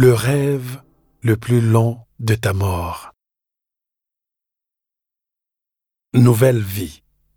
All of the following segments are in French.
le rêve le plus long de ta mort. Nouvelle vie.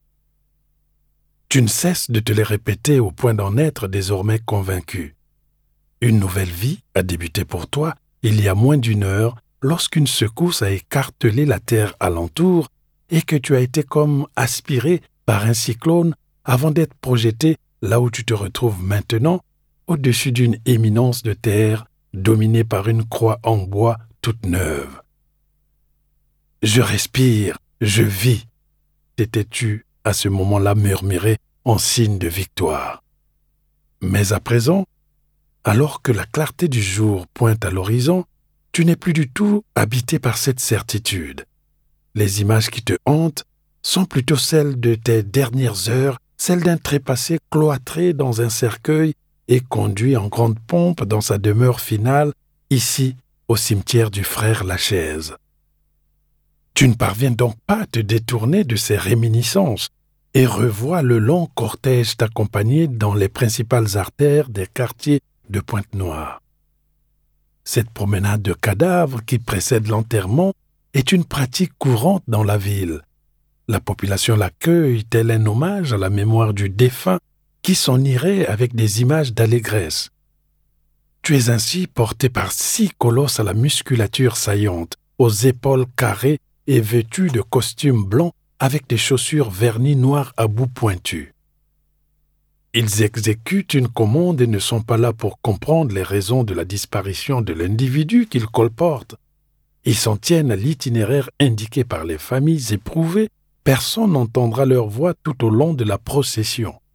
Tu ne cesses de te les répéter au point d'en être désormais convaincu. Une nouvelle vie a débuté pour toi il y a moins d'une heure lorsqu'une secousse a écartelé la terre alentour et que tu as été comme aspiré par un cyclone avant d'être projeté là où tu te retrouves maintenant, au-dessus d'une éminence de terre dominée par une croix en bois toute neuve. Je respire, je vis, t'étais-tu à ce moment-là murmuré en signe de victoire. Mais à présent, alors que la clarté du jour pointe à l'horizon, tu n'es plus du tout habité par cette certitude. Les images qui te hantent sont plutôt celles de tes dernières heures, celles d'un trépassé cloîtré dans un cercueil et conduit en grande pompe dans sa demeure finale, ici, au cimetière du frère Lachaise. Tu ne parviens donc pas à te détourner de ces réminiscences et revois le long cortège t'accompagner dans les principales artères des quartiers de Pointe-Noire. Cette promenade de cadavres qui précède l'enterrement est une pratique courante dans la ville. La population l'accueille tel un hommage à la mémoire du défunt qui s'en irait avec des images d'allégresse. Tu es ainsi porté par 6 colosses à la musculature saillante, aux épaules carrées et vêtus de costumes blancs avec des chaussures vernies noires à bout pointu. Ils exécutent une commande et ne sont pas là pour comprendre les raisons de la disparition de l'individu qu'ils colportent. Ils s'en tiennent à l'itinéraire indiqué par les familles éprouvées. Personne n'entendra leur voix tout au long de la procession.